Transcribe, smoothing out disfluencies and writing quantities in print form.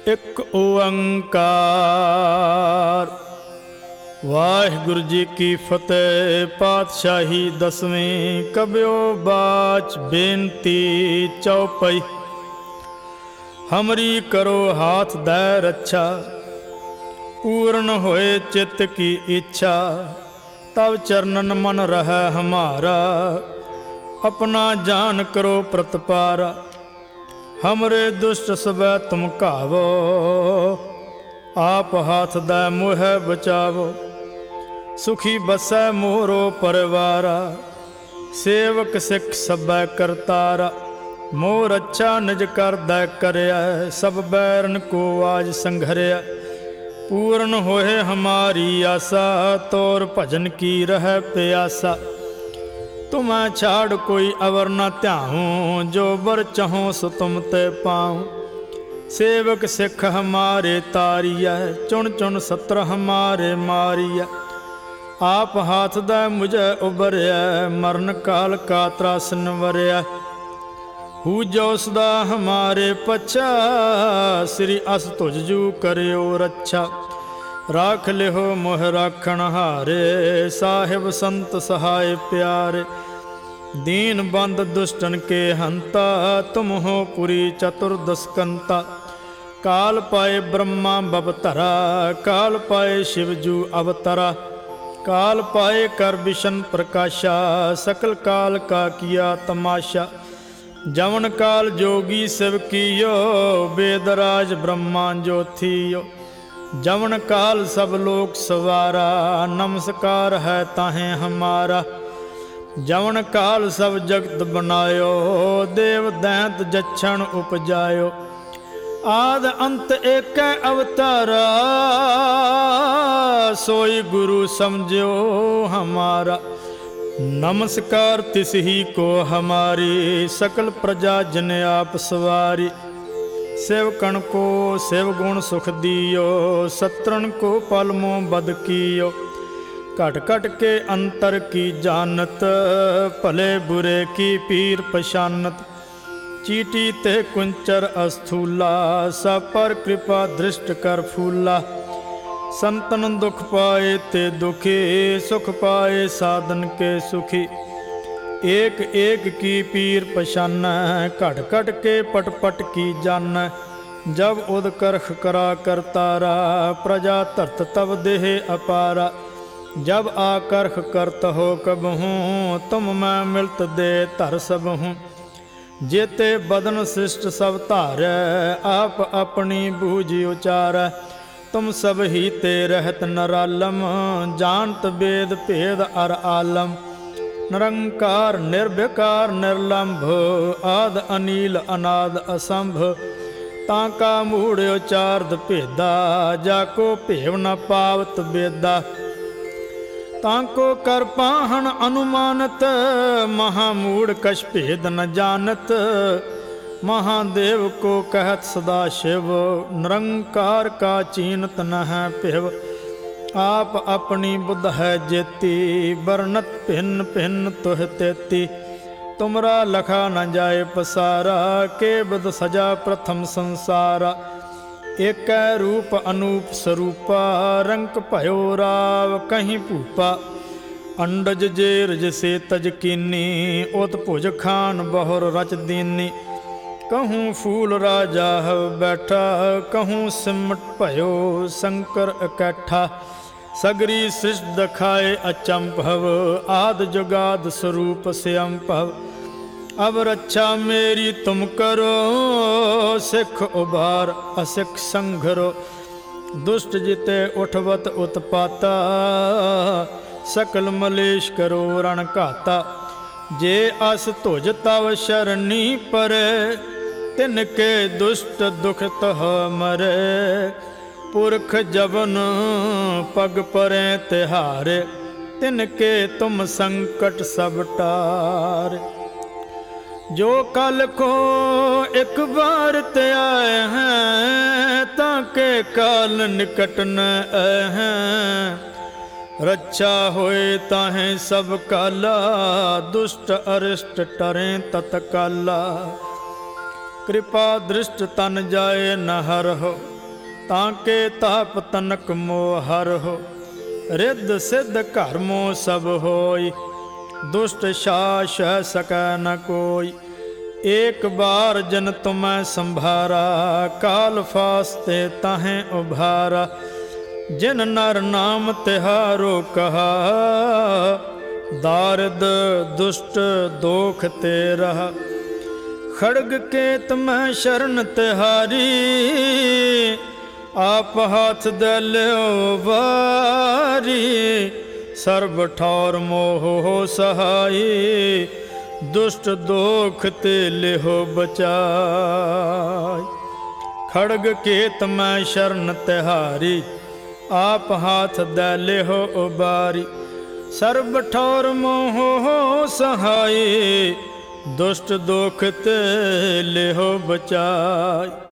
ਇੱਕ ਓੰਕਾਰ। ਵਾਹਿਗੁਰੂ ਜੀ ਕੀ ਫਤਿਹ। ਪਾਤਸ਼ਾਹੀ ਦਸਵੀਂ ਕਬਿਓ ਬਾਚ ਬੇਨਤੀ ਚੌਪਈ। ਹਮਰੀ ਕਰੋ ਹਾਥ ਦੈ ਰੱਛਾ, पूर्ण होए चित्त की इच्छा। तब चरणन मन रहे हमारा, अपना जान करो प्रतपारा। हमरे दुष्ट सबै तुम कावो, आप हाथ दै मोह बचावो। सुखी बसै मोरो परिवारा, सेवक सिख सबै करतारा। मोर अच्छा निज कर दै करया, सब बैरन को आज संघरया। पूर्ण होए हमारी आशा, तोर भजन की रह प्यासा। तुम्हें छाड़ कोई अवर न त्याहूँ, जो बर चाहो सो तुम ते पाऊँ। सेवक सिख हमारे तारिया, चुन चुन सत्र हमारे मारिया। आप हाथ दै मुझे उबरया, मरण काल का त्रासन वरया। हू जो सदा हमारे पच्छा, श्री अस तुझ जू करियो रक्षा। राख लिहो मोह राखण हारे, साहिब संत सहाय प्यारे। दीन बंद दुष्टन के हंता, तुम हो पुरी चतुर्दशकंता। काल पाए ब्रह्मा बबतरा, काल पाए शिवजू अवतरा। काल पाए कर विशन प्रकाशा, सकल काल का किया तमाशा। जवन काल जोगी शिव कियो, वेदराज ब्रह्मा ज्योतियो। जवन काल सब लोक सवारा, नमस्कार है ताहें हमारा। जवन काल सब जगत बनायो, देव दैंत जच्छन उपजायो। आद अंत एक अवतारा, सोई गुरु समझो हमारा। नमस्कार तिस ही को हमारी, सकल प्रजा जन आप सवारी। सेवकन को सेव गुण सुख दियो, सत्रन को पलमो बद कियो। घट घट के अंतर की जानत, भले बुरे की पीर पशानत। चीटी ते कुंचर अस्थूला, सब पर कृपा दृष्ट कर फूला। संतन दुख पाए ते दुखी, सुख पाए साधन के सुखी। एक एक की पीर पशान, घट घट के पट पट की जान। जब उद करख करा करतारा, प्रजा धरत तब देह अपारा। जब आकर्ख करत हो कबहूँ, तुम मैं मिलत दे धर सबहूँ। जेते बदन शिष्ट सब धारै, आप अपनी बूझ उचारै। तुम सब ही ते रहत नरालम, जानत वेद भेद अर आलम। निरंकार निर्विकार निर्लंभ, आद अनील अनाद असंभ। ताका मूढ़ उचारद भेदा, जाको भेव न पावत बेदा। ताको कर पाहन अनुमानत, महामूढ़ कछ भेद न जानत। महादेव को कहत सदा शिव, निरंकार का चीनत न है पिव। आप अपनी बुद्ध है जेती, बरनत भिन्न भिन्न तुह तेती। तुमरा लखा न जाए पसारा, के बद सजा प्रथम संसारा। एक रूप अनूप स्वरूपा, रंक भयो राव कहीं भूपा। अंडज जेर जसे तज कीनी, उत भुज खान बहुर रच दीनी। कहूँ फूल राजा हव बैठा, कहूँ सिमट भयो शंकर इकट्ठा। सगरी सृष्टि दखाए अचंभव, आद जुगाद स्वरूप स्वयंभव। अब रक्षा मेरी तुम करो, सिख उबार असिख संघरो। दुष्ट जिते उठवत उत्पाता, सकल मलेश करो रण घाता। जे अस तुझ तव शरणी परे, तिनके दुष्ट दुखत हो मरे। पुरख जबन पग परे तिहारे, तिनके तुम संकट सब टारे। जो कल को एक बार ते आए हैं, ताके काल निकट न आए हैं। रक्षा होए ताहें सब काला, दुष्ट अरिष्ट टरें तत्काला। कृपा दृष्ट तन जाए न हर हो, ਤਾਂ ਕੇ ਤਾਪ ਤਨਕ ਮੋਹ ਹਰ ਹੋ। ਰਿੱਧ ਸਿੱਧ ਘਰ ਮੋਹ ਸਭ ਹੋਈ, ਦੁਸ਼ਟ ਸ਼ਾਸ ਸਕੈ ਨ ਕੋਈ। ਏਕ ਬਾਰ ਜਨ ਤੁਮੈ ਸੰਭਾਰਾ, ਕਾਲ ਫਾਸਤੇ ਤਾਹੇ ਉਭਾਰਾ। ਜਿਨ ਨਰ ਨਾਮ ਤਿਹਾਰੋ ਕਹਾ, ਦਾਰਿਦ ਦੁਸ਼ਟ ਦੋਖ ਤੇ ਰਹਾ। ਖੜਗ ਕੇਤ ਮੈਂ ਸ਼ਰਨ ਤਿਹਾਰੀ, ਆਪ ਹੱਥ ਦੇ ਲਿਓ ਵਾਰੀ। ਸਰਬ ਠੌਰ ਮੋਹ ਸਹਾਈ, ਦੁਸ਼ਟ ਦੋਖ ਤੇ ਲਿਹੋ ਬਚਾਈ। ਖੜਗ ਕੇਤ ਮੈਂ ਸ਼ਰਨ ਤਿਹਾਰੀ, ਆਪ ਹਾਥ ਦੇ ਲਿਹੋ ਉਬਾਰੀ। ਸਰਬ ਠੌਰ ਮੋਹ ਸਹਾਈ, ਦੁਸ਼ਟ ਦੋਖ ਤੇ ਲਿਹੋ ਬਚਾਈ।